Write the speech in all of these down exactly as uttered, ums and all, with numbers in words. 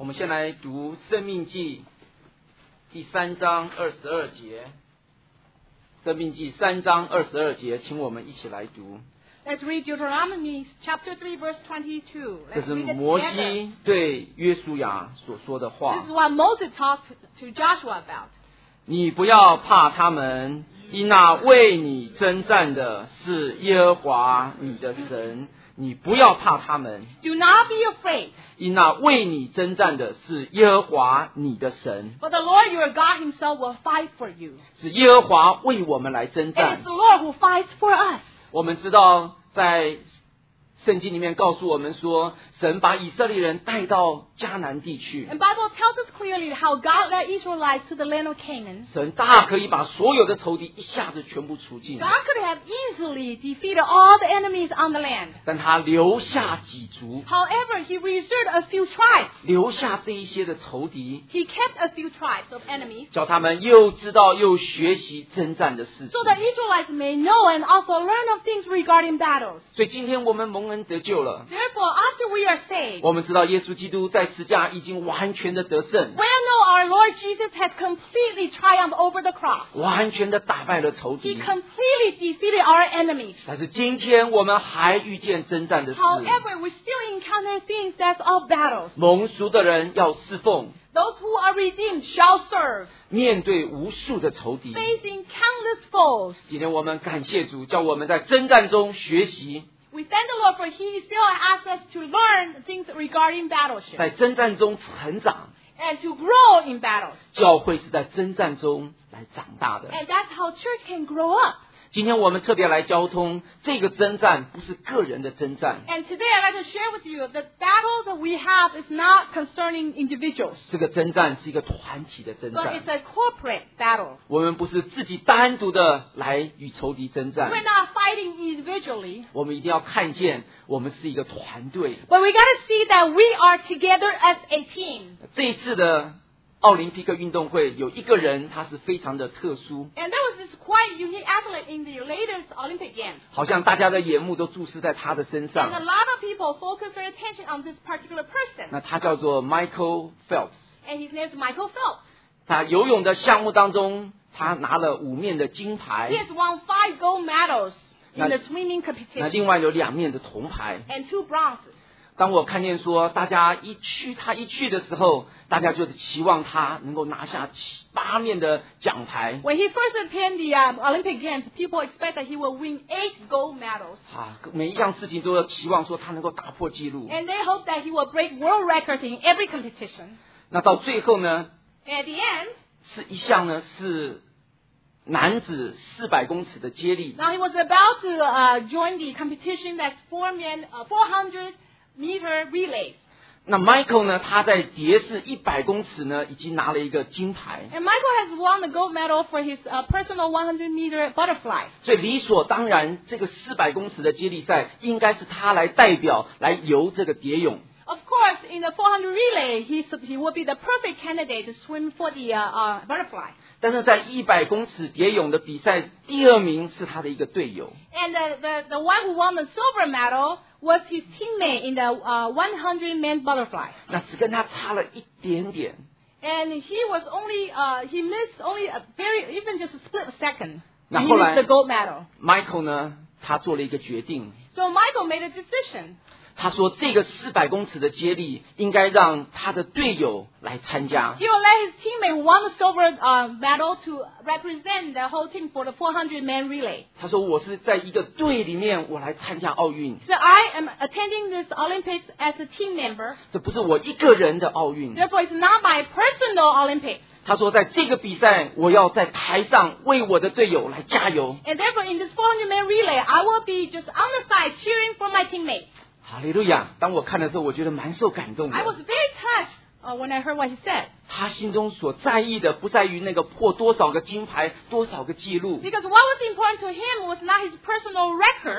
我们先来读《申命记》第三章二十二节，《申命记》三章二十二节，请我们一起来读。 Let's read Deuteronomy chapter three, verse twenty-two. 这 Let's 是 read it 摩 together. 西对约书亚所说的话 This is what Moses talked to Joshua about. 你不要怕他们，因那为你征战的是耶和华你的神。你不要怕他们， Do not be afraid, 因那为你征战的是耶和华你的神。 for the Lord your God himself will fight for you. 是耶和华为我们来征 And 战 it's。the Lord who fights for us. 我们知道在圣经里面告诉我们说，神把以色列人带到迦南地去， And Bible tells us clearly how God led Israelites to the land of Canaan. 神大可以把所有的仇敌一下子全部除尽， God could have easily defeated all the enemies on the land. 但他留下几族， However, he reserved a few tribes. 留下这一些的仇敌， He kept a few tribes of enemies 叫他们又知道又学习征战的事情 so。that Israelites may know and also learn of things regarding battles. 所以今天我们蒙恩得救了， Therefore, after we are saved, 我们知道耶稣基督在十架已经完全的得胜， we know our Lord Jesus has completely triumphed over the cross. 完全的打败了仇 He 敌。 completely defeated our enemies. 但是今天我们还遇见征战的事， However, we still encounter things that's of battles. 蒙赎的人要侍奉， Those who are redeemed shall serve, 面对无数的仇敌。 facing countless foes. 今天我们感谢主，叫我们在征战中学习， We thank the Lord for He still asks us to learn things regarding battleship 在征战中成长。 and to grow in battles. 教会是在征战中来长大的。 And that's how church can grow up. 今天我们特别来交通，这个征战不是个人的征战， And today I'd like to share with you the battle that we have is not concerning individuals, 这个征战是一个团体的征 but 战 it's。a corporate battle. 我们不是自己单独的来与仇敌征战， We're not fighting individually, 我们一定要看见我们是一个团队。 but we got to see that we are together as a team. 这一次的奥林匹克运动会有一个人，他是非常的特殊， And there was this quite unique athlete in the latest Olympic Games. 好像大家的眼目都注视在他的身 And a 上。 lot of people focus their attention on this particular person. 那他叫做 Michael Phelps， And his name is Michael Phelps. 他游泳的项目当中，他拿了五面的金 He 牌， has won five gold medals in Now- the swimming 那 competition 另外有两面的铜牌。 and two bronzes. 当我看见说大家一去他一去的时候，大家就期望他能够拿下七八面的奖牌 When he first attended the um, Olympic Games, people expect that he will win eight gold medals. 啊，每一项事情都要期望说他能够打破纪录。 And they hope that he will break world records in every competition. 那到最后呢， And at the end, 是一项呢是男子四百公尺的接力， now he was about to uh, join the competition that's four men, uh, four hundred meter relays. 那 Michael 呢，他在蝶式一百公尺呢，已经拿了一个金牌， And Michael has won the gold medal for his uh, personal one hundred meter butterfly. 所以理所当然，这个四百公尺的接力赛应该是他来代表来游这个蝶泳。 Of course, in the four hundred relay, he, he would be the perfect candidate to swim for the uh, uh, butterfly. 但是在一百公尺蝶泳的比赛，第二名是他的一个队友， And the, the, the one who won the silver medal was his teammate in the uh, one hundred man butterfly. 那只跟他差了一点点。 And he was only, uh, he missed only a very, even just a split second. Now, And he 后来- missed the gold medal. Michael 呢，他做了一个决定， So Michael made a decision. 他说这个四百公尺的接力应该让他的队友来参加。 He will let his teammate who won the silver uh, medal to represent the whole team for the four hundred man relay. 他说我是在一个队里面，我来参加奥运， So I am attending this Olympics as a team member. 这不是我一个人的奥运。 Therefore, it's not my personal Olympics. 他说在这个比赛，我要在台上为我的队友来加油。 And therefore, in this four hundred man relay, I will be just on the side cheering for my teammates. 哈利路亚！当我看的时候，我觉得蛮受感动 I was 的。 very touched uh, when I heard what he said. 他心中所在意的，不在于那个破多少个金牌、多少个记录， Because what was important to him was not his personal records,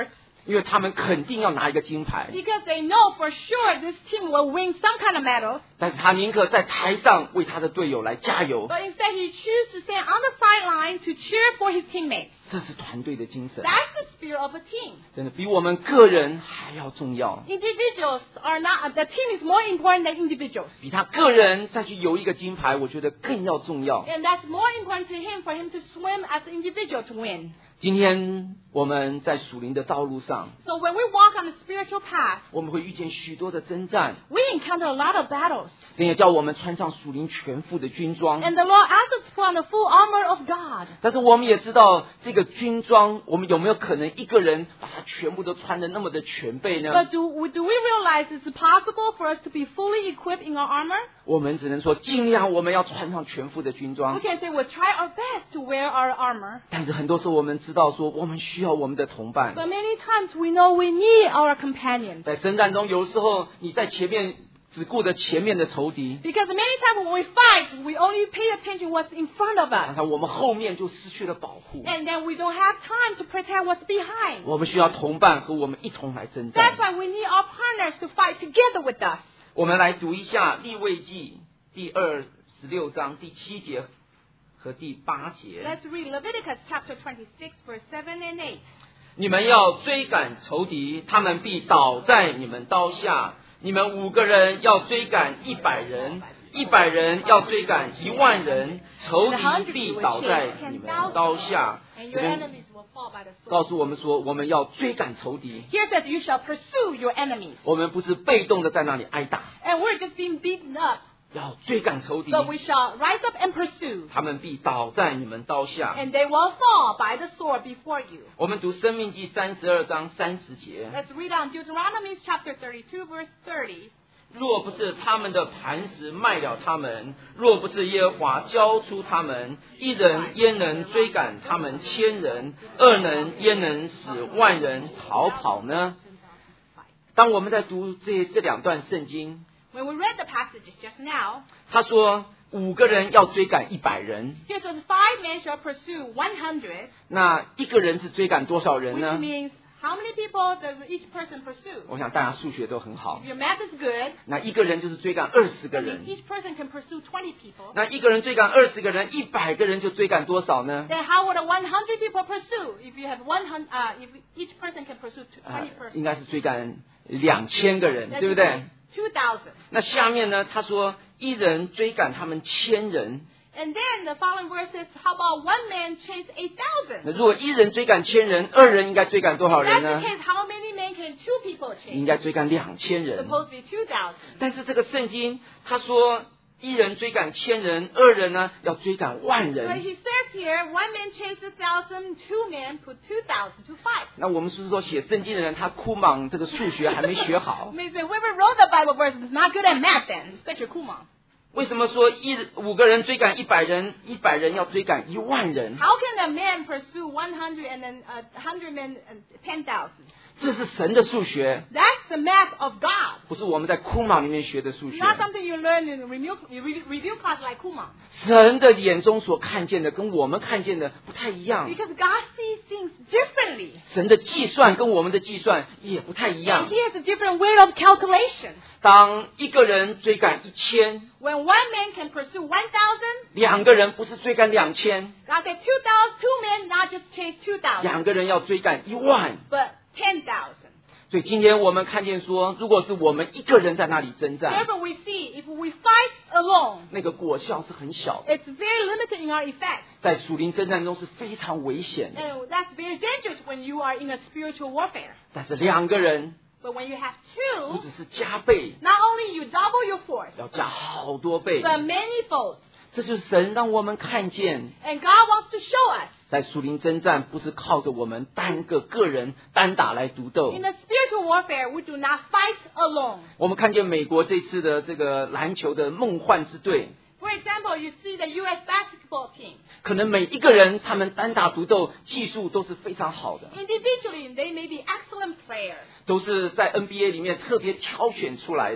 因为他们肯定要拿一个金牌， because they know for sure this team will win some kind of medals. 但是他宁可在台上为他的队友来加油， But instead, he chooses to stand on the sideline to cheer for his teammates. 这是团队的精神， That's the spirit of a team. 真的比我们个人还要重要。 Individuals are not, the team is more important than individuals. 比他个人再去游一个金牌，我觉得更要重要。 And that's more important to him for him to swim as an individual to win. 今天我们在属灵的道路上， So when we walk on the spiritual path, 我们会遇见许多的征战， we encounter a lot of battles. 神也叫我们穿上属灵全副的军装。 And the Lord asks us to put on the full armor of God. 但是我们也知道，这个军装，我们有没有可能一个人把它全部都穿得那么的全备呢？ But do, do we realize it's possible for us to be fully equipped in our armor? 我们只能说，尽量我们要穿上全副的军 We 装。 can say we'll try our best to wear our armor. 但是很多时候，我们知道说，我们需要我们的同伴。 But many times we know we need our companions. 在征战中，有时候你在前面只顾着前面的仇敌， Because many times when we fight, we only pay attention what's in front of 然 us. 后我们后面就失去了保护。 And then we don't have time to protect what's behind. 我们需要同伴和我们一同来征战 That's。why we need our partners to fight together with us. 我们来读一下利未记第二十六章第七节和第八节。 Let's read Leviticus chapter twenty-six, verse seven and eight. 你们要追赶仇敌，他们必倒在你们刀下。你们五个人要追赶一百人，一百人要追赶一万人，仇敌必倒在你们刀下。 And 这 your 边 enemies will fall by the 告 sword. 诉我们说，我们要追赶仇敌， Here says you shall pursue your enemies. 我们不是被动的在那里挨打， And we're just being beaten up. 要追赶仇敌， But we shall rise up and pursue. 他们必倒在你们刀下。 And they will fall by the sword before you. 我们读生命记三十二章三十节。 Let's read on Deuteronomy chapter thirty-two, verse thirty. 若不是他们的磐石卖了他们，若不是耶和华交出他们，一人焉能追赶他们千人？二人焉能使万人逃跑呢？当我们在读这这两段圣经， When we read the passages just now, 他说五个人要追赶一百人， here says five men shall pursue one hundred, 那一个人是追赶多少人 which 呢？ means how many people does each person pursue? 我想大家数学都很好 If，your math is good, 那一个人就是追赶二十个 that 人 means，each person can pursue twenty people. 那一个人追赶二十个人，一百个人就追赶多少呢？ Then how would a one hundred people pursue? If you have one hundred, uh, if each person can pursue 啊 twenty persons, 应该是追赶两千个人， that's 对不对？ two thousand. 那下面呢？他说一人追赶他们千人。 And then the following verse says, how about one man chase eight thousand? 那如果一人追赶千人，二人应该追赶多少 That's 人 the 呢？ case. How many men can two people 应 chase? 该追赶两千人。 Supposed to be two thousand. 但是这个圣经他说一人追赶千人，二人呢要追赶万 But 人。 he says here, one man chased a thousand, two men put two thousand to fight. 那我们是说写圣经的人他哭忙这个数学还没学好， Means that whoever wrote the Bible verse is not good at math then, especially Kumar. 为什么说一五个人追赶一百人，一百人要追赶一万人？ How can a man pursue one hundred and then a hundred men and ten thousand? 这是神的数学， That's the math of God. 不是我们在哭忙里面学的数学。 Not something you learn in review, review review class like Kumar. 神的眼中所看见的跟我们看见的不太一样， Because God sees things differently. 神的计算跟我们的计算也不太一 And 样。 He has a different way of calculation. 当一个人追赶一千， When one man can pursue one thousand, 两个人不是追赶两千， God said two thousand, two men not just chase two thousand, 两个人要追赶一万。 but ten thousand. 所以今天我们看见说，如果是我们一个人在那里征战， Wherever we see, if we fight alone, 那个果效是很小的， it's very limited in our effect. 在属灵征战中是非常危险的。 And that's very dangerous when you are in a spiritual warfare. 但是两个人 But when you have 不 two, 只是加倍， not only you double your force, 要加好多倍。 but many folds. 这就是神让我们看见， And God wants to show us. 在属灵征战不是靠着我们单个个人单打来独斗 In。a spiritual warfare, we do not fight alone. 我们看见美国这次的这个篮球的梦幻之队， For example, you see the U S basketball team. 可能每一个人他们单打独斗技术都是非常好的， Individually, they may be excellent players. 都是在 N B A 里面特别挑选出来的 They're。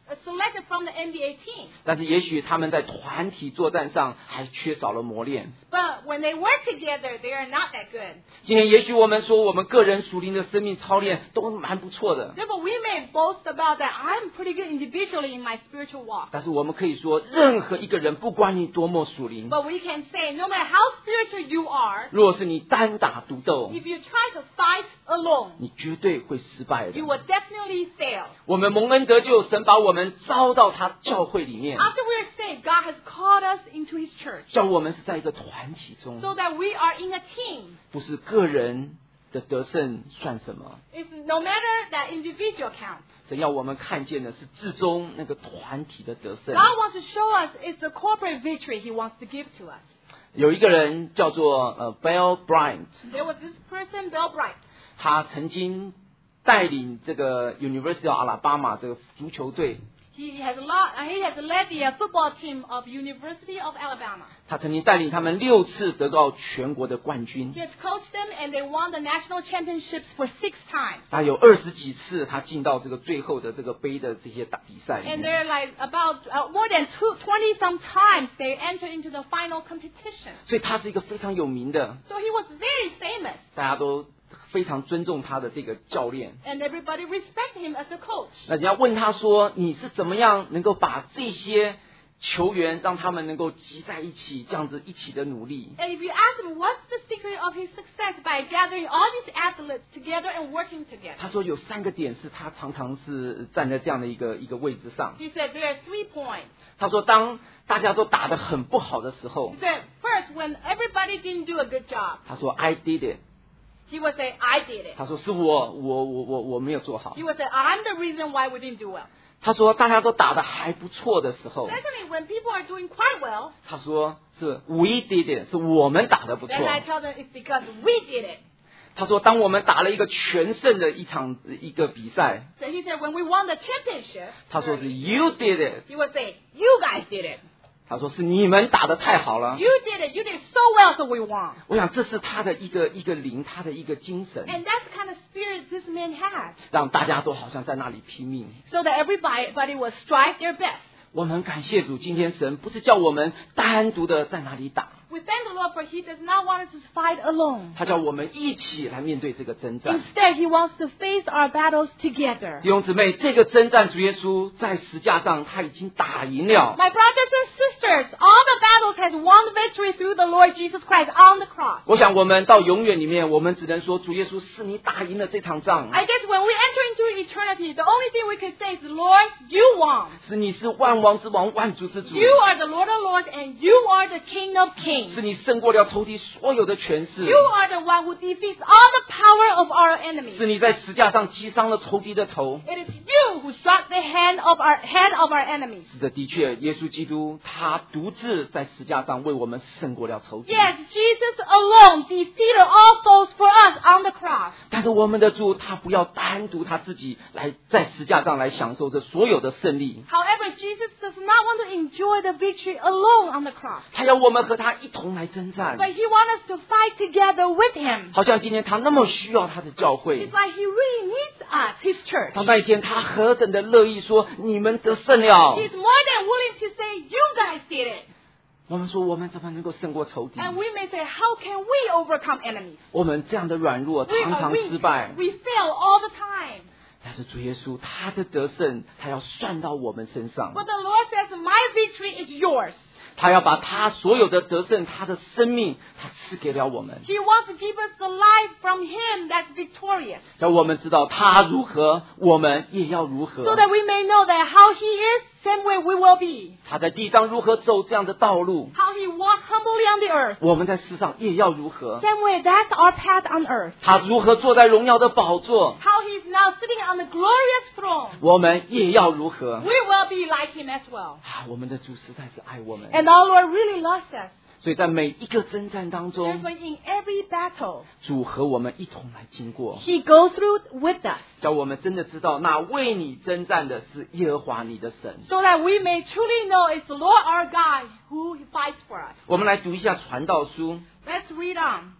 selected from the N B A team. 但是也许他们在团体作战上还缺少了磨练。 But when they work together, they are not that good. 今天也许我们说我们个人属灵的生命操练都蛮不错的， Therefore, we may boast about that. I'm pretty good individually in my spiritual walk. 但是我们可以说，任何一个人，不管你多么属灵， But we can say, no matter how spiritual you are, 若是你单打独斗， if you try to fight alone, 你绝对会失败的 you。will definitely fail. 我们蒙恩得救，神把我们招到他教会里面， After we are saved, God has called us into His church 叫我们是在一个团体中， so that we are in a team. 不是个人的得胜算什么。 It's no matter that individual counts. 神要我们看见的是至终那个团体的得胜。 God wants to show us it's the corporate victory He wants to give to us. 有一个人叫做呃 Bill Bryant， There was this person, Bill Bright. 他曾经带领这个 University of Alabama 这个足球队， He has a lot. Uh, he has led the uh, football team of University of Alabama. 他曾经带领他们六次得到全国的冠军 He has coached them, and they won the national championships for six times. 他有二十几次他进到这个最后的这个杯的这些大比赛里 And 面， they're like about uh, more than two, twenty some times they entered into the final competition. 所以他是一个非常有名的， So he was very famous, 大家都非常尊重他的这个教练。 and everybody respected him as a coach. 那人家问他说：“你是怎么样能够把这些球员让他们能够集在一起，这样子一起的努力？” And if you ask him what's the secret of his success by gathering all these athletes together and working together, 他说有三个点是他常常是站在这样的一个一个位置上。 he said there are three points. 他说，当大家都打得很不好的时候 He，said first, when everybody didn't do a good job, 他说 I did it。 he would say, I did it. 他说是我我我我我没有做好 He。would say, I'm the reason why we didn't do well. 他说大家都打得还不错的时候， Secondly, when people are doing quite well, 他说是 we did it， 是我们打得不错。 then I tell them it's because we did it. 他说当我们打了一个全胜的一场一个比赛， So he said, when we won the championship, 他说是 you did it， he would say, you guys did it. 他说是你们打得太好了。 You did it. You did so well, so we won. 我想这是他的一个一个灵，他的一个精神， And that's the kind of spirit this man had. 让大家都好像在那里拼命。 So that everybody would strive their best. 我们很感谢主，今天神不是叫我们单独的在那里打， We thank the Lord for He does not want us to fight alone. 他叫我们一起来面对这个征战。 Instead, He wants to face our battles together. 弟兄姊妹，这个征战主耶稣在十字架上他已经打赢了。 My brothers and sisters, all the battles has won victory through the Lord Jesus Christ on the cross. 我想我们到永远里面，我们只能说主耶稣是你打赢了这场仗， I guess when we enter into eternity, the only thing we can say is, Lord, you won. 是你是万王之王、万主之主， You are the Lord of Lords and you are the King of Kings. 是你胜过了仇敌所有的权势， You are the one who defeats all the power of our enemies. 是你在十字架上击伤了仇敌的头。 It is you who struck the hand of our head of our enemies. 是的，的确，耶稣基督他独自在十字架上为我们胜过了仇敌。 Yes, Jesus alone defeated all foes for us on the cross. 但是我们的主他不要单独他自己来在十字架上来享受这所有的胜利， However, Jesus does not want to enjoy the victory alone on the cross. 他要我们和他一同来征战。 But He wants us to fight together with Him. 好像今天他那么需要他的教会 It's，like He really needs us, His church. 到那一天他何等的乐意说你们得胜了。 He's more than willing to say, you guys did it. 我们说我们怎么能够胜过仇敌？ And we may say, how can we overcome enemies? 我们这样的软弱 We 常 are 常 weak. 失败， We fail all the time. 但是主耶稣他的得胜他要算到我们身上， But the Lord says, my victory is yours. 他要把他所有的得胜他的生命他赐给了我们， He wants to give us the life from Him that's victorious. 让我们知道他如何我们也要如 So 何， that we may know that how He is, same way we will be. 他在地上如何走这样的道路， How He walked humbly on the earth. 我们在世上也要如何， Same way, that's our path on earth. 他如何坐在荣耀的宝座， How He's now sitting on the glorious throne. 我们也要如何 We will be like Him as well. 啊！我们的主实在是爱我们， And our Lord really loves us. 所以在每一个征战当中， Therefore, in every battle, 主和我们一同来经过， He goes through with us. 叫我们真的知道，那为你征战的是耶和华你的神。 So that we may truly know it's the Lord our God who fights for us. 我们来读一下传道书 Let's read on.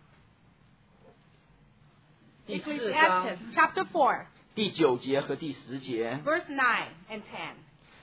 第四章 Ecclesiastes chapter four, 第九节和第十节。 verse nine and ten.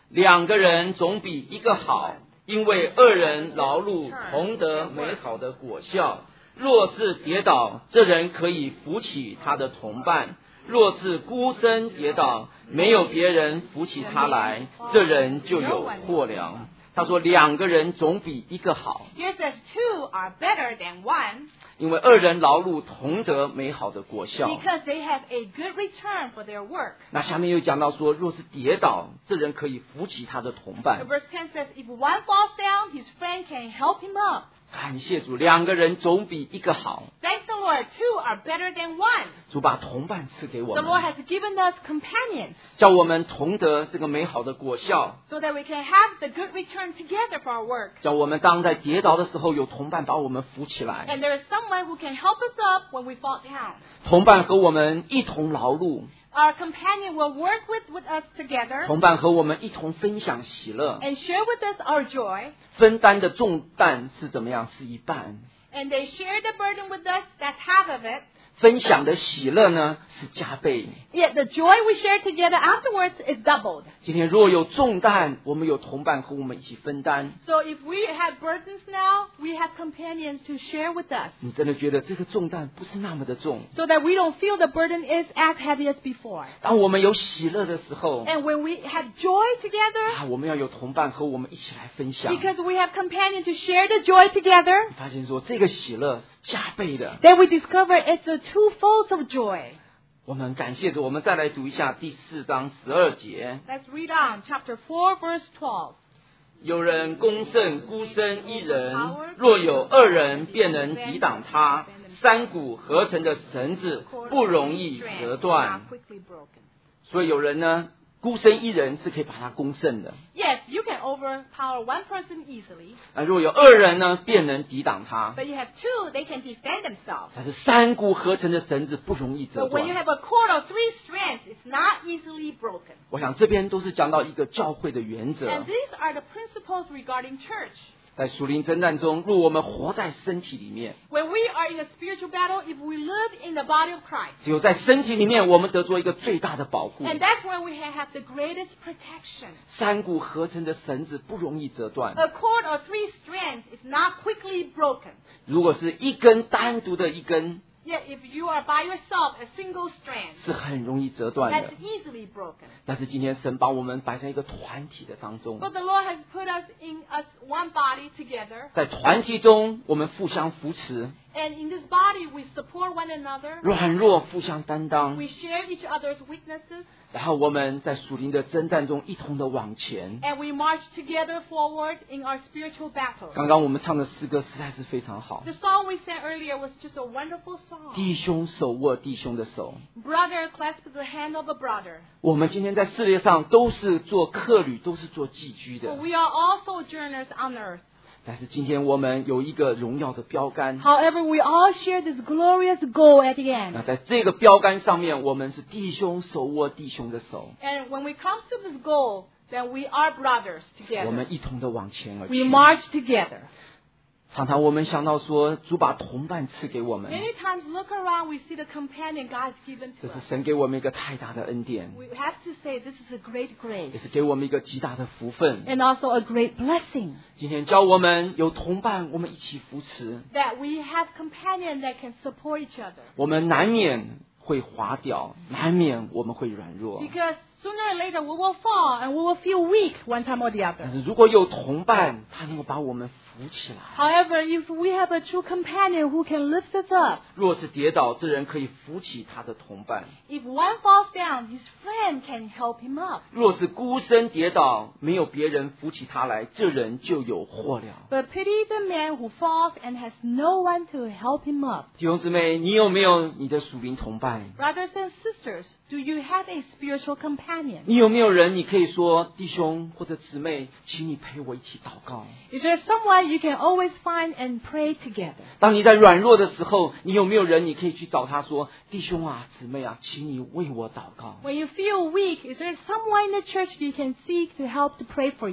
两个人总比一个好，因为二人劳碌同得美好的果效。若是跌倒，这人可以扶起他的同伴；若是孤身跌倒，没有别人扶起他来，这人就有祸了。他说两个人总比一个好， Here says two are better than one 因为二人劳碌同得美好的果效。 because they have a good return for their work. 那下面又讲到说，若是跌倒，这人可以扶起他的同伴。 Verse ten says, if one falls down, his friend can help him up. 感谢主，两个人总比一个好。 Thank the Lord, two are better than one. 主把同伴赐给我 The Lord 们， has given us companions 叫我们同得这个美好的果效， so that we can have the good return together for our work. 叫我们当在跌倒的时候，有同伴把我们扶起来， And there is someone who can help us up when we fall down. 同伴和我们一同劳碌， Our companion will work with, with us together 同伴和我们一同分享喜乐， and share with us our joy. 分担的重担是怎么样？是一半。 And they share the burden with us. That's half of it. 分享的喜乐呢是加倍。 Yet the joy we share together afterwards is doubled. 今天若有重担，我们有同伴和我们一起分担。 So if we have burdens now, we have companions to share with us. 你真的觉得这个重担不是那么的重？ So that we don't feel the burden is as heavy as before. 当我们有喜乐的时候， And when we have joy together, 啊，我们要有同伴和我们一起来分享。 because we have companions to share the joy together, 发现说这个喜乐是加倍的。 then we discover it's a twofold of joy. 我们感谢主，我们再来读一下第四章十二节。 Let's read on, chapter four, verse twelve. 有人攻胜孤身一人，若有二人，便能抵挡他。三股合成的绳子不容易折断。 Quickly broken. 所以有人呢，孤身一人是可以把他攻胜的。 Yes, you can overpower one person easily, 啊，若有二人呢，便能抵挡他。 but you have two, they can defend themselves. 但是三股合成的绳子不容易折 But when you 断。 have a cord of three strands, it's not easily broken. 我想这边都是讲到一个教会的原则。 And these are the principles regarding church. 在属灵征战中，若我们活在身体里面， When we are in a spiritual battle, if we live in the body of Christ, 只有在身体里面，我们得做一个最大的保护。 and that's when we have the greatest protection. 三股合成的绳子不容易折断。 A cord of three strands is not quickly broken. 如果是一根单独的一根， Yet if you are by yourself, a single strand, 是很容易折断 that's 的。 easily broken. 但是今天神把我们摆在一个团体的当中， But the Lord has put us in us one body together, 在团体中我们互相扶持， and in this body we support one another. 软弱互相担当， We share each other's weaknesses, 然后我们在属灵的征战中一同的往前。 and we march together forward in our spiritual battles. 刚刚我们唱的诗歌实在是非常好， The song we sang earlier was just a wonderful song. 弟兄手握弟兄的手。 Brother clasps the hand of a brother. 我们今天在世界上都是做客旅，都是做寄居 For 的， we are all sojourners on earth. 但是今天我们有一个荣耀的标杆。 However, we all share this glorious goal at the 那 end. 在这个标杆上面，我们是弟兄手握弟兄的手， And when we come to this goal, then we are brothers 我 together. 们一同的往前而 We 去。 march together. 常常我们想到说，主把同伴赐给我们， Many times look around, we see the companion God's given 这 to 是 us. 神给我们一个太大的恩典， We have to say this is a great grace 也是给我们一个极大的福分。 and also a great blessing 今天教我们有同伴，我们一起扶持， that we have companions that can support each other. 我们难免会滑掉，难免我们会软弱。 Because sooner or later we will fall and we will feel weak one time or the 但 other. 是如果有同伴，他能够把我们扶起来。 However, if we have a true companion who can lift us up, 若是跌倒，这人可以扶起他的同伴； if one falls down, his friend can help him up. 若是孤身跌倒，没有别人扶起他来，这人就有祸了。 But pity the man who falls and has no one to help him up. 弟兄姊妹，你有没有你的属灵同伴？ Brothers and sisters, do you have a spiritual companion? 你有没有人你可以说弟兄或者姊妹，请你陪我一起祷告？ Is there someone you can always find and pray together? 当你在软弱的时候，你有没有人你可以去找他说，弟兄啊、姊妹啊，请你为我祷告？ When you feel weak, is there someone in the church you can seek to help to pray for you?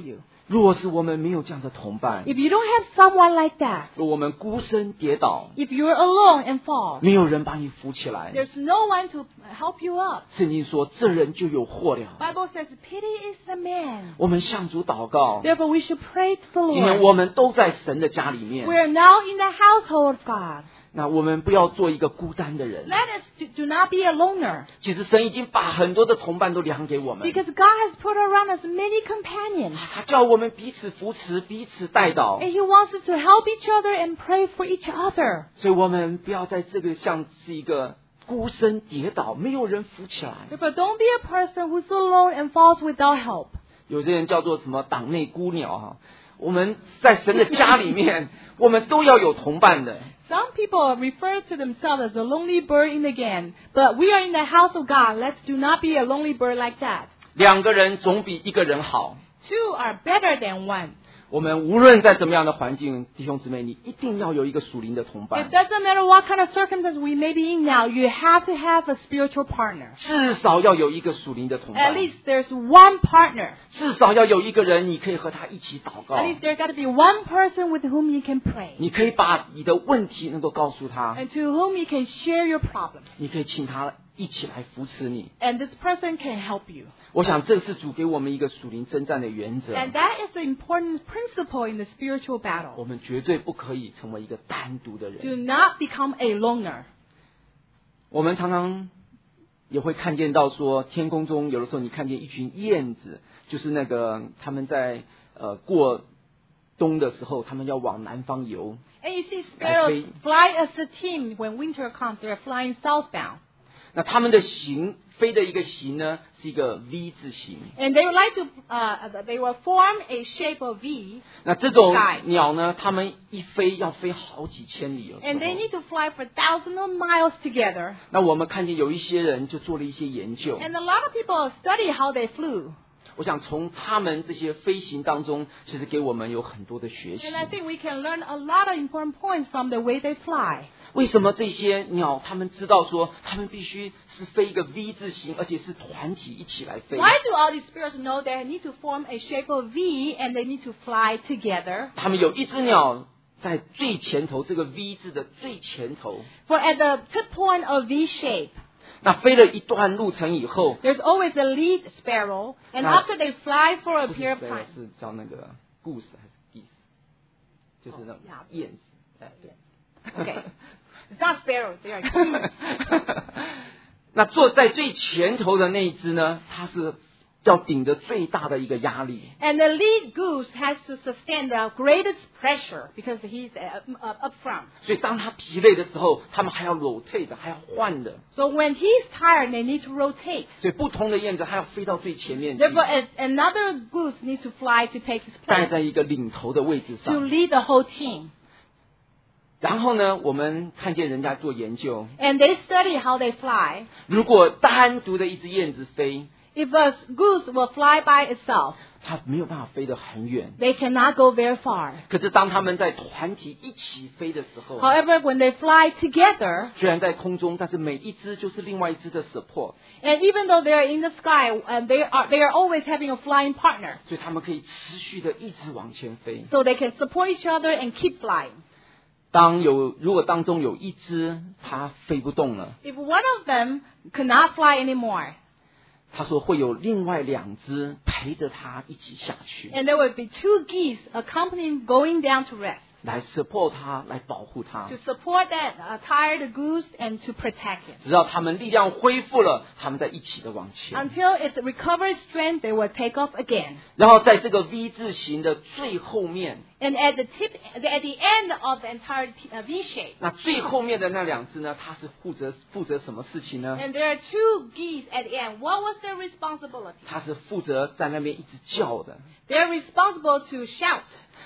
若是我们没有这样的同伴， If you don't have someone like that, 若我们孤身跌倒， if you're alone and fall, 没有人把你扶起来， there's no one to help you up. 圣经说这人就有祸了。 Bible says, pity is the man. 我们向主祷告， Therefore, we should pray to the 今天 Lord. 我们都在神的家里面， We are now in the household of God. 那我们不要做一个孤单的人。 Let us do, do not be a loner. 其实神已经把很多的同伴都量给我们， Because God has put around us many companions. 他叫我们彼此扶持，彼此带导， And He wants us to help each other and pray for each other. 所以我们不要在这个像是一个孤身跌倒，没有人扶起来。 Therefore, don't be a person who's alone and falls without help. 有些人叫做什么党内孤鸟哈，我们在神的家里面，我们都要有同伴的。 Some people refer to themselves as a lonely bird in the game, but we are in the house of God. Let's do not be a lonely bird like that. 两个人总比一个人好。 Two are better than one. 我们无论在什么样的环境，弟兄姊妹，你一定要有一个属灵的同 It 伴， doesn't matter what kind of circumstance we may be in now, you have to have a spiritual partner. 至少要有一个属灵的同 At 伴， least there's one partner. 至少要有一个人，你可以和他一起祷告 At，least there's got to be one person with whom you can pray 你可以把你的问题能够告诉他， and to whom you can share your problems. 你可以请他一起来扶持你。 And this person can help you. 我想这是主给我们一个属灵征战的原则， And that is the important principle in the spiritual 我 battle. 们绝对不可以成为一个单独的 Do 人。 not become a loner. 我们常常也会看见到说，天空中有的时候你看见一群燕子，就是那个他们在呃过冬的时候，他们要往南方游。 And you see sparrows fly as a team when winter comes. They're flying southbound. 那他们的形飞的一个形呢，是一个 V 字形。 And they would like to, uh, they will form a shape of V. 那这种 Sky 鸟呢，它们一飞要飞好几千里有时 And they 候。 need to fly for thousands of miles together. 那我们看见有一些人就做了一些研究， And a lot of people study how they flew. 我想从他们这些飞行当中，其实给我们有很多的学习 And。I think we can learn a lot of important points from the way they fly. 为什么这些鸟他们知道说，他们必须是飞一个 V 字形，而且是团体一起来飞？ Why do all these spirits know they need to form a shape of V and they need to fly together? 他们有一只鸟在最前头，这个 V 字的最前头。 For at the tip point of V shape, 那飞了一段路程以后， there's always a lead sparrow. And Now- after they fly for a 不是 period of 飞 time, 了是叫那个 goose 还是 geese，就是那种燕子。哎，对。 okay, it's not sparrows, they are geese. 那坐在最前头的那一只呢，它是要顶着最大的一个压力。 And the lead goose has to sustain the greatest pressure because he's uh, uh, up front. 所以当它疲累的时候，他们还要 rotate 的，还要换的。 So when he's tired, they need to rotate. 所以不同的燕子它要飞到最前面去， Therefore, a- another goose needs to fly to take his 站 place, 在一个领头的位置 to 上。 lead the whole team. 然后呢，我们看见人家做研究， And they study how they fly. 如果单独的一只燕子飞， If a goose will fly by itself, 它没有办法飞得很远。 they cannot go very far. 可是当他们在团体一起飞的时候， However, when they fly together, 虽然在空中，但是每一只就是另外一只的 support， and even though they're in the sky, and they are they are always having a flying partner, 所以他们可以持续的一直往前飞。 so they can support each other and keep flying. 当有如果当中有一只它飞不动了， If one of them could not fly anymore, 他说会有另外两只陪着它一起下去， and there would be two geese accompanying going down to rest 来 support 它，来保护它 to。support that uh, tired goose and to protect him. 直到他们力量恢复了，他们再一起的往前。 Until it recovers strength, they will take off again. 然后在这个 V 字形的最后面， And at the tip, at the end of the entire t- uh, V shape, 那最后面的那两只呢，它是负责负责什么事情呢？ and there are two geese at the end. What was their responsibility? 它是负责在那边一直叫的， They're responsible to shout.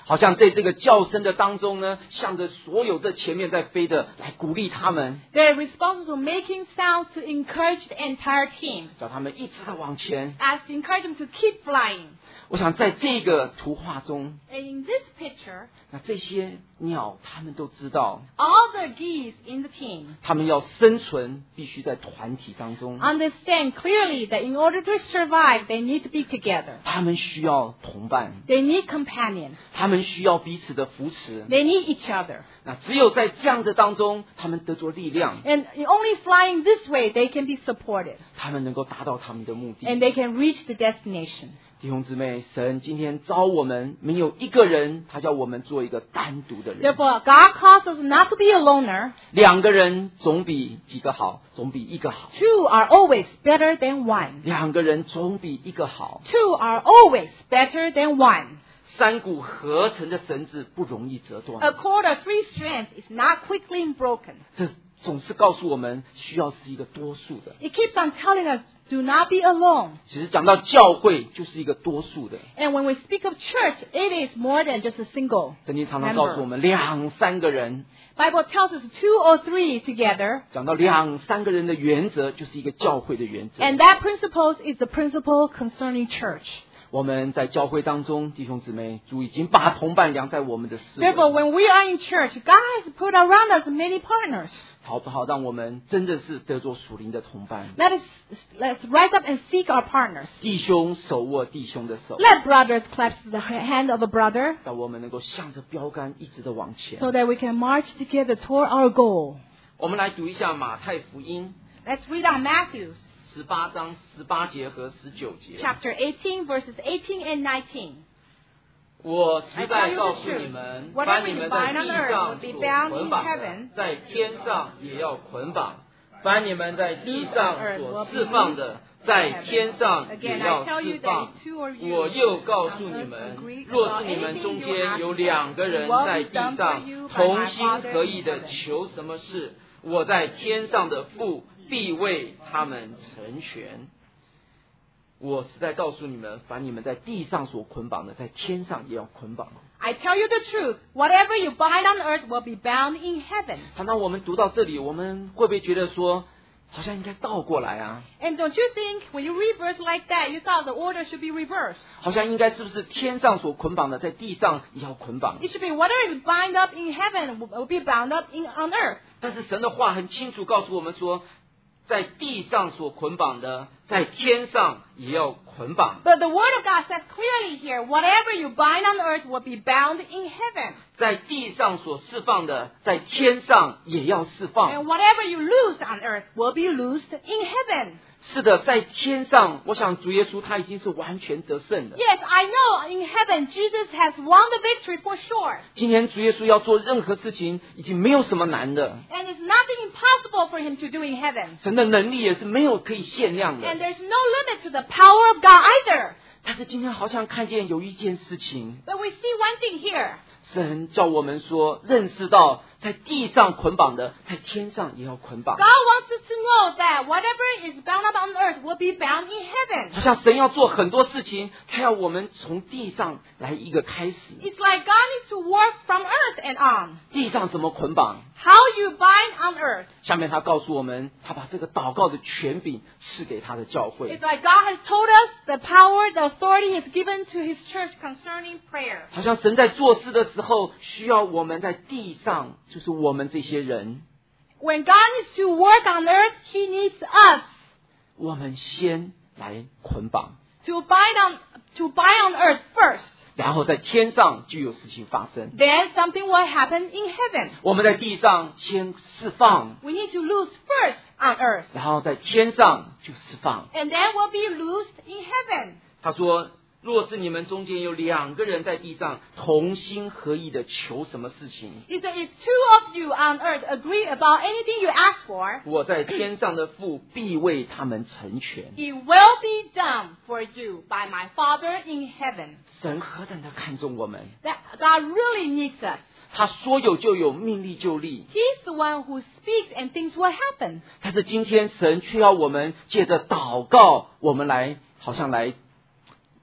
好像在这个叫声的当中呢，向着所有这前面在飞的来鼓励他们， They're responsible for making sound to encourage the entire team, 叫他们一直的往前。 as to encourage them to keep flying. 我想在这个图画中， And in this picture, 那这些鸟他们都知道， all the geese in the team 他们要生存必须在团体当中， understand clearly that in order to survive, they need to be together. 他们需要同伴， They need companions. 他们需要彼此的扶持。 They need each other. 那只有在这样的当中，他们得着力量， And only flying this way, they can be supported. 他们能够达到他们的目的。 And they can reach the destination. 弟兄姊妹，神今天召我们，没有一个人，他叫我们做一个单独的人。 Therefore, God calls us not to be a loner. 两个人总比几个好，总比一个好。 Two are always better than one. 两个人总比一个好。 Two are always better than one. 三股合成的绳子不容易折断。 A cord of three strands is not quickly broken. 这总是告诉我们，需要是一个多数的。 It keeps on telling us, do not be alone. 其实讲到教会，就是一个多数的。 And when we speak of church, it is more than just a single 圣经常常告诉我们，两三个人。 Bible tells us two or three together. 讲到两三个人的原则，就是一个教会的原则。 And that principle is the principle concerning church. 我们在教会当中，弟兄姊妹，主已经把同伴量在我们的四围。 Therefore, when we are in church, God has put around us many partners. 好不好？让我们真的是得着属灵的同伴。 Let us let's rise up and seek our partners. 弟兄手握弟兄的手， Let brothers clasp the hand of a brother 让我们能够向着标杆一直的往前。 so that we can march together toward our goal. 我们来读一下马太福音 Let's read on Matthew 十八章十八节和十九节。 chapter eighteen, verses eighteen and nineteen. 我实在告诉你们，凡你们在地上所捆绑的，在天上也要捆绑；凡你们在地上所释放的，在天上也要释放。我又告诉你们，若是你们中间有两个人在地上同心合意的求什么事，我在天上的父必为他们成全。我实在告诉你们，凡你们在地上所捆绑的，在天上也要捆绑。 I tell you the truth, whatever you bind on earth will be bound in heaven. 常常我们读到这里，我们会不会觉得说，好像应该倒过来啊？ And don't you think when you read verse like that, you thought the order should be reversed? 好像应该是不是天上所捆绑的，在地上也要捆绑？ It should be whatever is bind up in heaven will be bound up in on earth. 但是神的话很清楚告诉我们说，在地上所捆绑的，在天上也要捆绑。 But the word of God says clearly here, whatever you bind on earth will be bound in heaven. 在地上所释放的，在天上也要释放。 And whatever you loose on earth will be loosed in heaven. 是的，在天上，我想主耶稣他已经是完全得胜的。 Yes, I know in heaven Jesus has won the victory for sure. 今天主耶稣要做任何事情，已经没有什么难的。 And it's nothing impossible for him to do in heaven. 神的能力也是没有可以限量的。 And there's no limit to the power of God either. 但是今天好像看见有一件事情， But we see one thing here. 神叫我们说，认识到在地上捆绑的，在天上也要捆绑。 God wants us to know that whatever is bound up on earth will be bound in heaven. 好像神要做很多事情，他要我们从地上来一个开始。 It's like God needs to work from earth and on. 地上怎么捆绑？ How you bind on earth. 下面他告诉我们，他把这个祷告的权柄赐给他的教会。 It's like God has told us the power, the authority is given to His church concerning prayer. 好像神在做事的时候，需要我们在地上，就是我们这些人， When God needs to work on earth, He needs us 我们先来捆绑， to bind on to bind on earth first. 然后在天上就有事情发生。 Then something will happen in heaven. 我们在地上先释放， We need to loose first on earth, 然后在天上就释放。 and then we'll be loosed in heaven. 他说，若是你们中间有两个人在地上同心合意的求什么事情， He said, if two of you on earth agree about anything you ask for, 我在天上的父必为他们成全。 it will be done for you by my Father in heaven. 神何等的看重我们， That God really needs us. 他说有就有，命立就立。 He's the one who speaks and things will happen. 但是今天神却要我们借着祷告，我们来好像来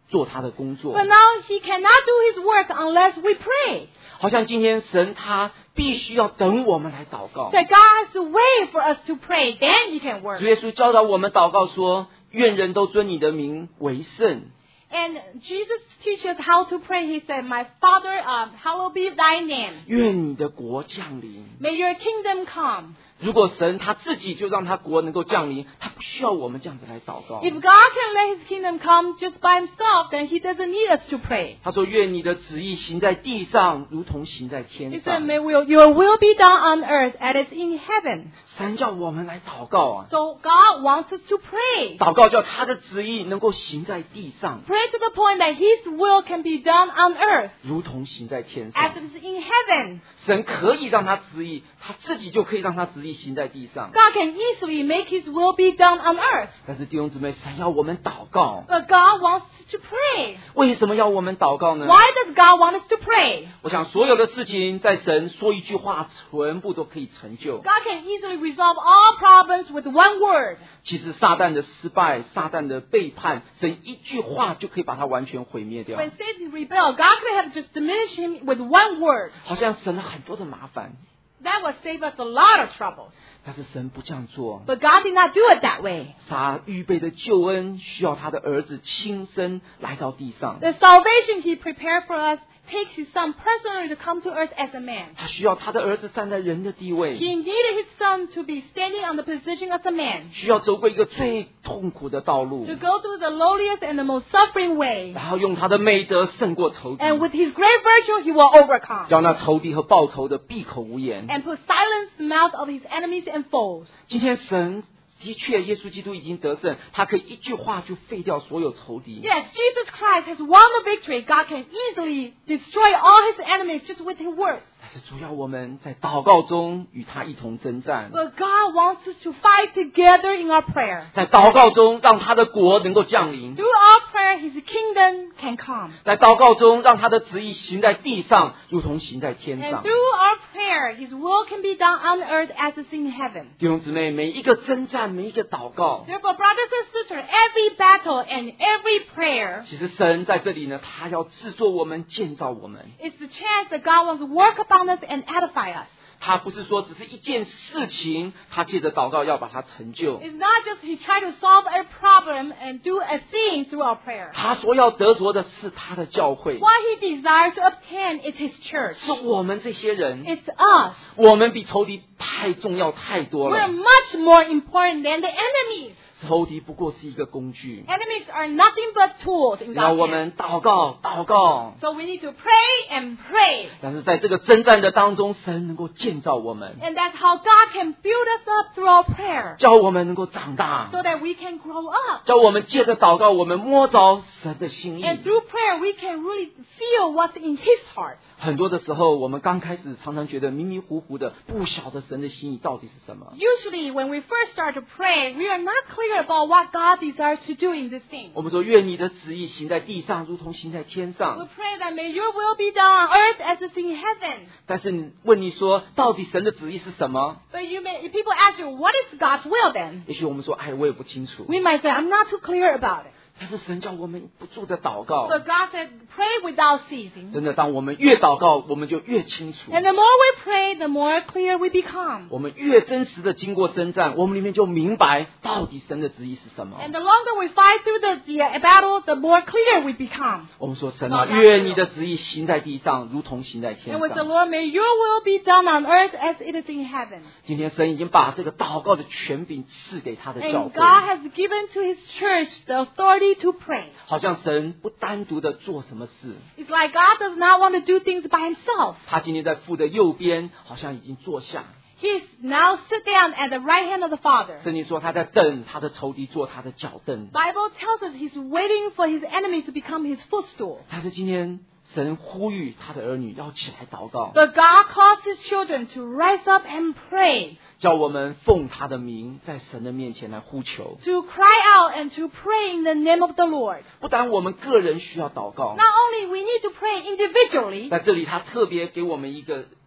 做他的工作。 But now he cannot do his work unless we pray. 好像今天神他必须要等我们来祷告。 So God has to wait for us to pray, then he can work. 主耶稣教导我们祷告说：愿人都尊你的名为圣。 And Jesus teaches how to pray. He said, My Father, um, hallowed be thy name. 愿你的国降临。 May your kingdom come. 如果神他自己就让他国能够降临，他不需要我们这样子来祷告。 If God can let his kingdom come just by himself, then he doesn't need us to pray. 他说：愿你的旨意行在地上，如同行在 He 天 said, 上。 May will, your will be done on earth as it is in heaven. 神叫我们来祷告啊， So God wants us to pray. 祷告叫他的旨意能够行在地上， Pray to the point that his will can be done on earth 如同行在天 as 上。 it is in heaven. 神可以让他旨意，他自己就可以让他旨意行在地上。 God can easily make his will be done on earth. 但是弟兄姊妹，神要我们祷告， But God wants us to pray. 为什么要我们祷告呢？ Why does God want us to pray? 我想所有的事情在神说一句话，全部都可以成就。 God can easily resolve all problems with one word. 其实撒旦的失败、撒旦的背叛，神一句话就可以把它完全毁灭掉。 When Satan rebelled, God could have just diminished him with one word. 好像省了很多的麻烦， That would save us a lot of troubles. 但是神不这样做。 But God did not do it that way. 他预备的救恩需要他的儿子亲身来到地上， The salvation he prepared for us takes his son personally to come to earth as a man. 他需要他的儿子站在人的地位， He needed his son to be standing on the position of a man, 需要走过一个最痛苦的道路 to，go through the lowliest and the most suffering way. 然后用他的美德胜过仇敌， And with his great virtue, he will overcome 叫那仇敌和报仇的闭口无言。 and put silence in the mouth of his enemies and foes. 今天神的确，耶稣基督已经得胜，他可以一句话就废掉所有仇敌。 Yes, Jesus Christ has won the victory. God can easily destroy all his enemies just with his words. 但是主要我们在祷告中与他一同征战， But God wants us to fight together in our prayer. 在祷告中让他的国能够降临， Through our prayer, his kingdom can come. 在祷告中让他的旨意行在地上，如同行在天 And 上。 through our prayer, his will can be done on earth as it's in heaven. 弟兄姊妹，每一个征战，每一个祷告， Therefore, brothers and sisters, every battle and every prayer 其实神在这里呢，他要制作我们，建造我们。 is the chance that God wants to work upon us and edify us. 他不是说只是一件事情，他借着祷告要把它成就。 It's not just he tried to solve a problem and do a thing through our prayer. 他所要得着的是他的教会， What he desires to obtain is his church. 是我们这些人， It's us. 我们比仇敌太重要太多 We're 了。 much more important than the enemies. 仇敌不过是一个工具， Enemies are nothing but tools in 让 God's 我 hand. 们祷告祷告。 So we need to pray and pray. 但是在这个征战的当中，神能够建造我们， And that's how God can build us up through our prayer. 教我们能够长大， So that we can grow up. 教我们借着祷告，我们摸着神的心意。 And through prayer, we can really feel what's in his heart. 很多的时候，我们刚开始常常觉得迷迷糊糊的，不晓得神的心意到底是什么。 Usually, when we first start to pray, we are not clear about what God desires to do in this thing. 我们说，愿你的旨意行在地上，如同行在天 We 上。 pray that may your will be done on earth as it's in heaven. 但是你问你说，到底神的旨意是什么？ But you may, if people ask you, what is God's will then? 也许我们说，哎，我也不清楚。 We might say, I'm not too clear about it. 但是神叫我们不住的祷告， But God said, pray without ceasing. 真的，当我们越祷告，我们就越清楚。 And the more we pray, the more clear we become. 我们越真实的经过征战，我们里面就明白到底神的旨意是什么。 And the longer we fight through the, the battle, the more clear we become. 我们说，神啊，愿你的旨意行在地上，如同行在天 And with the 上。 Lord, may your will be done on earth as it is in heaven. 今天神已经把这个祷告的权柄赐给他的教 And 会， God has given to his church the authority to pray. 好像神不单独的做什么事， It's like God does not want to do things by himself. 他今天在父的右边，好像已经坐下。 He's now sit down at the right hand of the Father. 圣经说他在等他的仇敌做他的脚凳。 Bible tells us he's waiting for his enemies to become his footstool. 但是今天神呼吁他的儿女要起来祷告， But God calls his children to rise up and pray, 叫我们奉他的名在神的面前来呼求。 to cry out and to pray in the name of the Lord. 不但我们个人需要祷告， Not only we need to pray individually, 在这里他特别给我们一个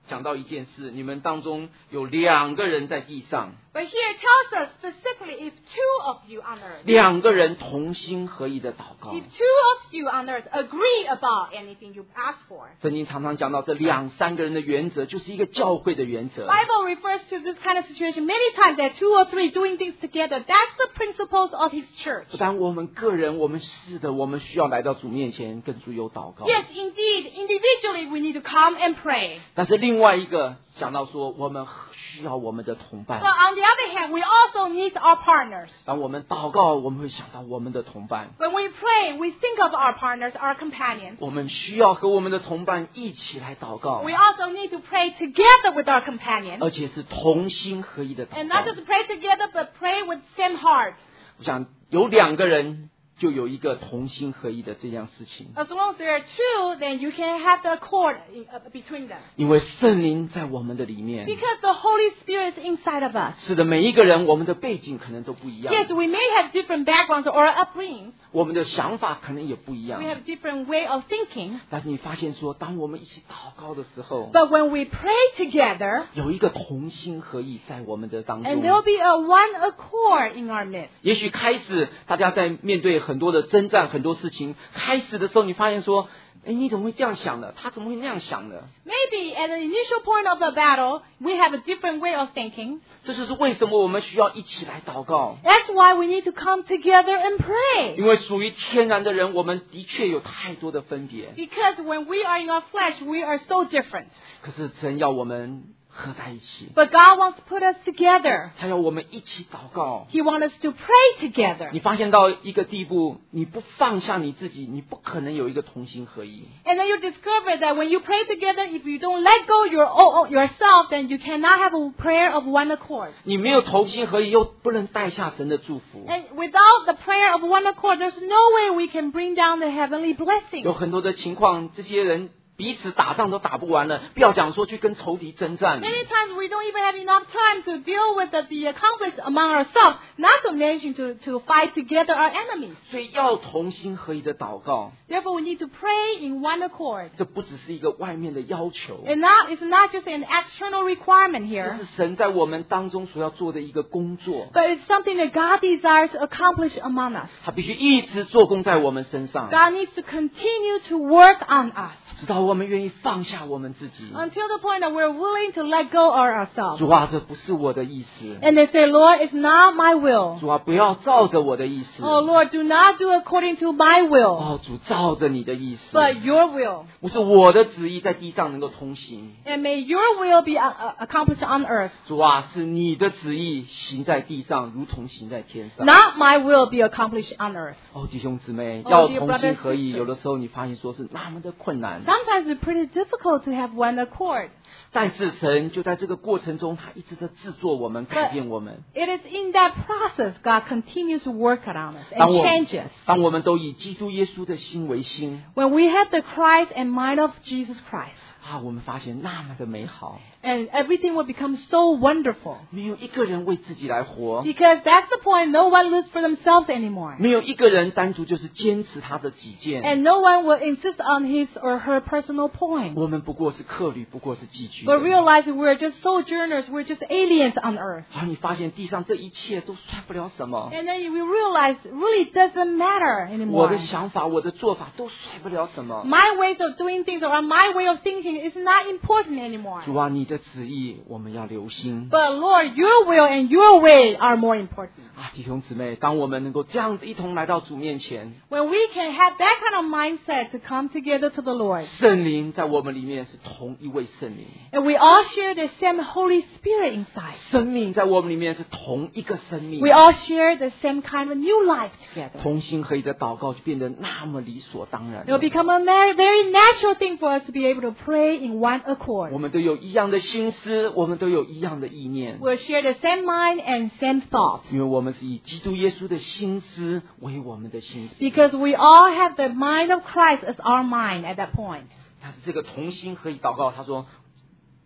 讲到一件事，你们当中有两个人在地上， But here it tells us specifically if two of you on earth, 两个人同心合意的祷告。 if two of you on earth agree about anything you ask for. 圣经常常讲到这两三个人的原则，就是一个教会的原则。 Bible refers to this kind of situation many times that two or three doing things together. That's the principles of His church. 不但我们个人，我们是的，我们需要来到主面前跟主有祷告。 Yes, indeed, individually we need to come and pray. 但是另外一个讲到说，我们需要我们的同伴 But。on the other hand, we also need our partners. 当我们祷告，我们会想到我们的同伴。 When we pray, we think of our partners, our companions. 我们需要和我们的同伴一起来祷告， We also need to pray together with our companions. 而且是同心合一的祷 And not 告。 just pray together, but pray with same heart. 我想有两个人，就有一个同心合一的这样事情。 As long as there are two, then you can have the accord uh, between them. 因为圣灵在我们的里面。 Because the Holy Spirit is inside of us. 是的，每一个人我们的背景可能都不一样， Yes, we may have different backgrounds or upbringings. 我们的想法可能也不一样 We。have different way of thinking. 但是你发现说，当我们一起祷告的时候， But when we pray together, 有一个同心合意在我们的当 and 中。 there will be a one accord in our midst. 也许开始大家在面对很多的征战、很多事情，开始的时候你发现说，哎，你怎么会这样想的？他怎么会那样想的？ Maybe at the initial point of the battle, we have a different way of thinking. 这就是为什么我们需要一起来祷告。 That's why we need to come together and pray. 因为属于天然的人，我们的确有太多的分别。 Because when we are in our flesh, we are so different. 可是神要我们合在一起， But God wants to put us together. 他要我们一起祷告。 He wants us to pray together. 你发现到一个地步，你不放下你自己，你不可能有一个同心合一。 And then you discover that when you pray together, if you don't let go your, oh, oh, yourself, then you cannot have a prayer of one accord. 你没有同心合一，又不能带下神的祝福。 And without the prayer of one accord, there's no way we can bring down the heavenly blessing. 有很多的情况，这些人彼此打仗都打不完了，不要讲说去跟仇敌征战。 Many times we don't even have enough time to deal with the, the conflicts among ourselves, not to mention to, to fight together our enemies. 所以要同心合一的祷告， Therefore, we need to pray in one accord. 这不只是一个外面的要求， And not, it's not just an external requirement 这 here, 是神在我们当中所要做的一个工作。 but it's something that God desires to accomplish among us. 他必须一直做工在我们身上， God needs to continue to work on us 直到我们愿意放下我们自己。 until the point that we're willing to let go of ourselves. 主啊，这不是我的意思。 And they say, Lord, it's not my will. 主啊，不要照着我的意思。 Oh, Lord, do not do according to my will, 哦，主照着你的意思， but your will. 不是我的旨意在地上能够通行。 And may your will be uh, uh, accomplished on earth. 主啊，是你的旨意行在地上，如同行在天上。 Not my will be accomplished on earth. 哦，弟兄姊妹， Oh, 要 dear 同心 brothers 合意， sisters. 有的时候你发现说是那么的困难， Sometimes it's pretty difficult to have one accord. 但是神就在这个过程中，他一直在制作我们，改变我们。 It is in that process God continues to work on us 当 and 我 change us. 当我们都以基督耶稣的心为心 When we have the Christ and mind of Jesus Christ, 啊，我们发现那么的美好， and everything will become so wonderful. 没有一个人为自己来活， Because that's the point, no one lives for themselves anymore. 没有一个人单独就是坚持他的己见。 And no one will insist on his or her personal point. 我们不过是客旅，不过是寄居 But 的。 realizing we're just sojourners, we're just aliens on earth. 啊，你发现地上这一切都算不了什么， And then we realize it really doesn't matter 我 anymore. 的想法、我的做法都算不了什么。 My ways of doing things or my way of thinking is not important anymore. 主啊，你的旨意我们要留心 But Lord, your will and your way are more important. 啊，弟兄姊妹，当我们能够这样子一同来到主面前， When we can have that kind of mindset to come together to the Lord, 圣灵在我们里面是同一位圣灵， and we all share the same Holy Spirit inside. 生命在我们里面是同一个生命 We，all share the same kind of new life together. 同心合一的祷告就变得那么理所当然 It will become a very very natural thing for us to be able to pray in one 我 accord. 们都有一样的心思，我们都有一样的意念， We'll share the same mind and same thought. 因为我们是以基督耶稣的心思为我们的心思。 Because we all have the mind of Christ as our mind at that point. 但是这个同心合一祷告，他说，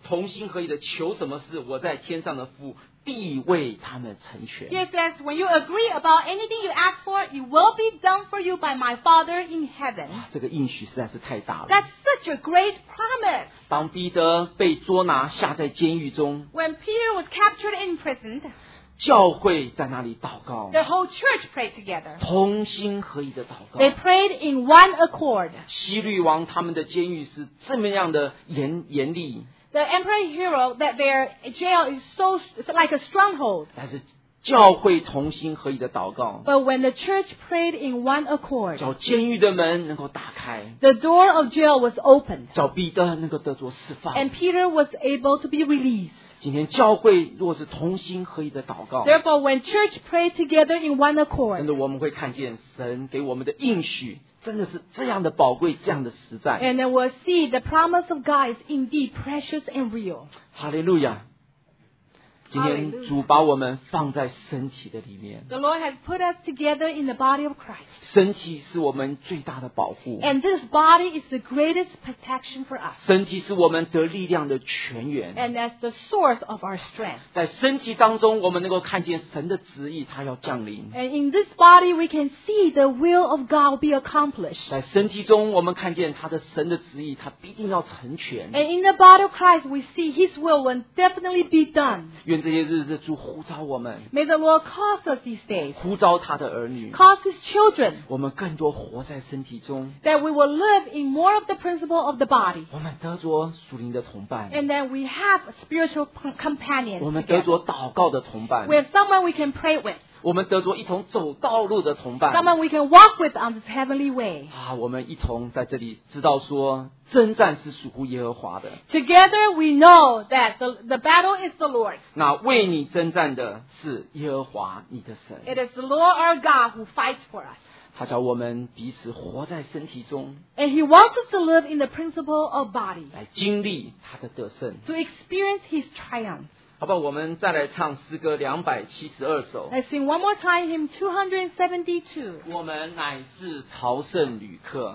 同心合意的求什么事，我在天上的父必为他们成全。 Here it says, when you agree about anything you ask for, it will be done for you by my Father in heaven. 这个应许实在是太大了。 That's such a great promise. 当彼得被捉拿下在监狱中， When Peter was captured and imprisoned, 教会在那里祷告， the whole church prayed together. 同心合意的祷告。 They prayed in one accord. 希律王他们的监狱是这么样的严严厉， The emperor hero that their jail is so it's like a stronghold. 但是教会同心合意的祷告， But when the church prayed in one accord, 叫监狱的门能够打开， the door of jail was opened, 叫彼得能够得着释放。 and Peter was able to be released. 今天教会若是同心合意的祷告， Therefore, when church prayed together in one 真 accord, 的我们会看见神给我们的应许真的是这样的宝贵，这样的实在。 and then we'll see the promise of God is indeed precious and real. 哈利路亚！今天主把我们放在身体的里面， The Lord has put us together in the body of Christ. 身体是我们最大的保护， And this body is the greatest protection for us. 身体是我们得力量的泉源。 And that's the source of our strength. 在身体当中，我们能够看见神的旨意，它要降临。 And in this body, we can see the will of God be accomplished. 在身体中，我们看见他的神的旨意，他必定要成全。 And in the body of Christ, we see His will will definitely be done. 愿这些日子主呼召我们， May the Lord cause us these days, 呼召他的儿女， cause His children, 我们更多活在身体中， that we will live in more of the principle of the body. 我们得着属灵的同伴， And then we have spiritual p- companions 我们得 together. 着祷告的同伴， We have someone we can pray with, 我们得着一同走道路的同伴。 someone we can walk with on this heavenly way. 啊，我们一同在这里知道说，征战是属乎耶和华的。 Together we know that the, the battle is the Lord. 那为你征战的是耶和华你的神， It is the Lord our God who fights for us. 他叫我们彼此活在身体中， And He wants us to live in the principle of body, 来经历他的得胜。 to experience His triumph. 好吧，我们再来唱诗歌两百七十二首。 Let's sing one more time, hymn two seventy-two. 我们乃是朝圣旅客。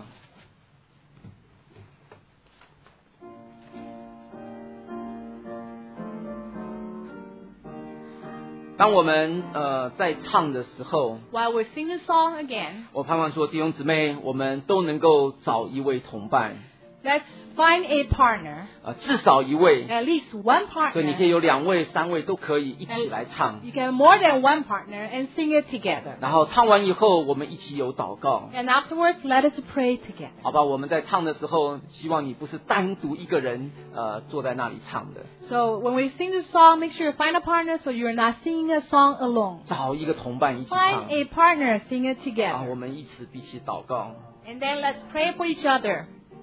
当我们呃在唱的时候， While we sing the song again, 我盼望说弟兄姊妹，我们都能够找一位同伴， let's find a partner, 呃至少一位， at least one 所以你可以 partner. 有两位、三位都可以一起来唱。 You can have more than one partner and sing it together. 然后唱完以后，我们一起有祷告。 And afterwards, let us pray together. 好吧，我们在唱的时候，希望你不是单独一个人呃坐在那里唱的， So when we sing the song, make sure you find a partner so you're not singing a song alone. 找一个同伴一起唱 Find。a partner, sing it 啊， together. 我们一起彼此祷告。 And then let's pray for each other.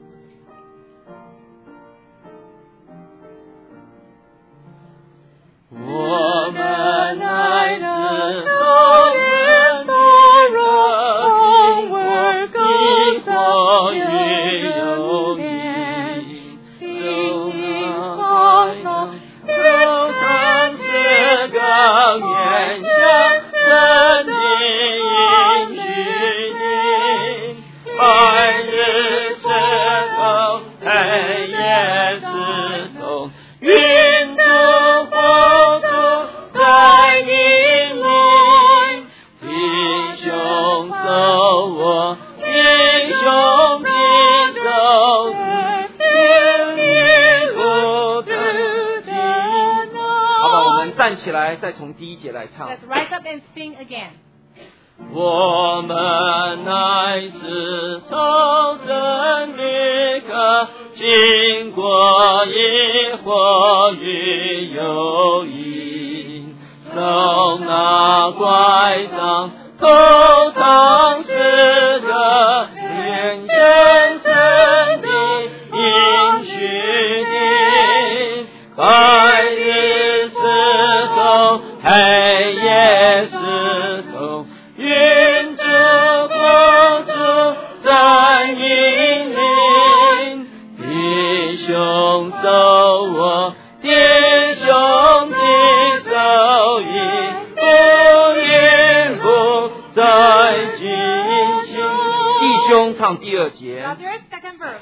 我们乃是站起来，再从第一节来唱。 Let's rise up and sing again. 我们乃是朝圣旅客，经过一火与有阴，手拿拐杖，头唱诗歌，连真神的应许的，白日石头，黑夜石头。云之火柱在引领，弟兄手握弟兄的手，以不言不在进行。弟兄唱第二节。 Now there's second verse.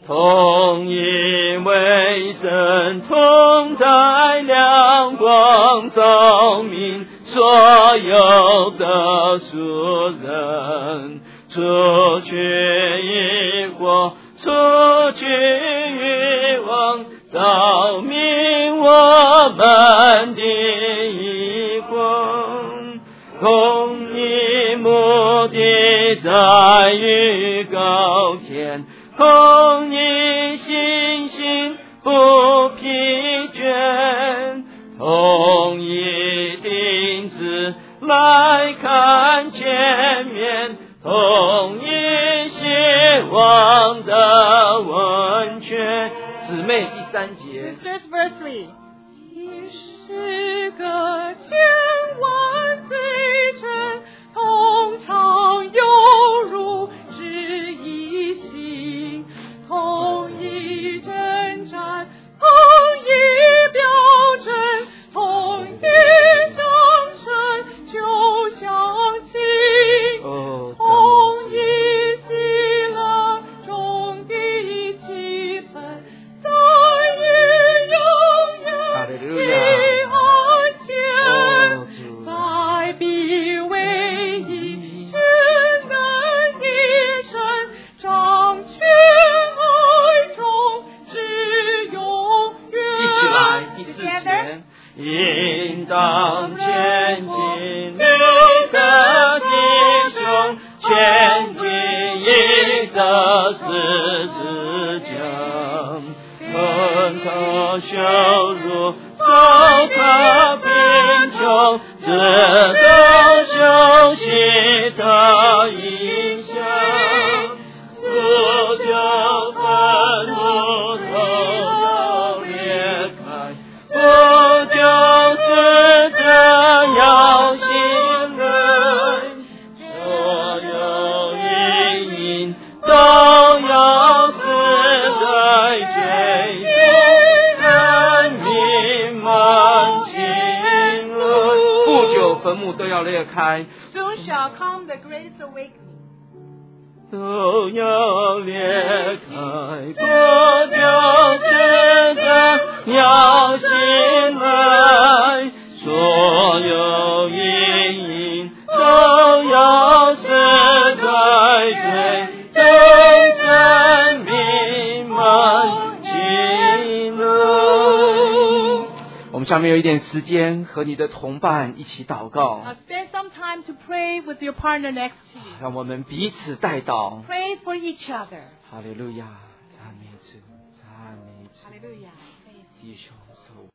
同因为神同在，亮光照明所有的属人，除去疑惑，除去欲望，照明我们的疑惑。公义目的在于高天，公义信心不疲倦，同一定旨来看前面，同一希望的温泉。姊妹第三节 Sisters, verse three. 你是个千万罪臣，通常犹如只一心，同一征战，同一标准，同一上升，就像亲， 哦， 同一喜乐中的气氛，在于永哈利路远亚的安全， 哦主在必唯一全能的神掌权爱中是永远。 一起来，第四 Together. 节，应当前进，每个弟兄前进一个十字架，恨他羞辱，受他贫穷，直到休息的影响，不就愤怒都要裂开，不就是这样心人，所有阴影都要死在罪中，生命满情了，不久坟墓都要裂开， Soon shall come the greatest awakening. 都要裂开，不就是这样醒来，所有阴影都要死在罪中，生命满情了。我们下面有一点时间和你的同伴一起祷告， Now spend some time to pray with your partner next to you. 让我们彼此代祷。 Pray for each other. 哈利路亚，赞美主，赞美主， Hallelujah. Praise 弟兄手。